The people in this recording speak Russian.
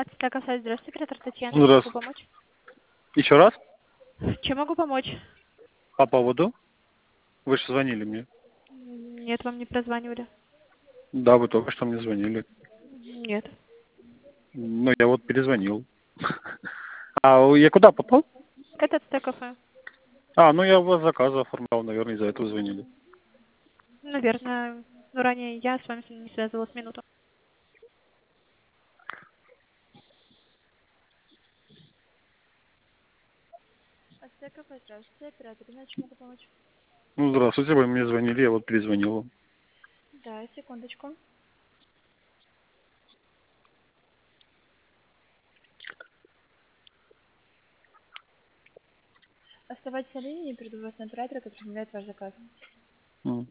Ацтека сайт, здравствуйте, оператор Татьяна, чем могу Здравствуйте. помочь? Еще раз? Чем могу помочь? По поводу? Вы же звонили мне. Нет, вам не прозванивали. Да, вы только что мне звонили. Нет. Ну, я вот перезвонил. А я куда попал? Это Ацтека кафе. Ну я у вас заказ оформлял, наверное, из-за этого звонили. Наверное, но ранее я с вами не связывалась минуту. Ацтека кафе, здравствуйте, оператор, чем могу помочь? Ну, здравствуйте, вы мне звонили, я вот перезвонил вам. Да, секундочку. Оставайтесь на линии, перейду вас на оператора, который принимает ваш заказ. М.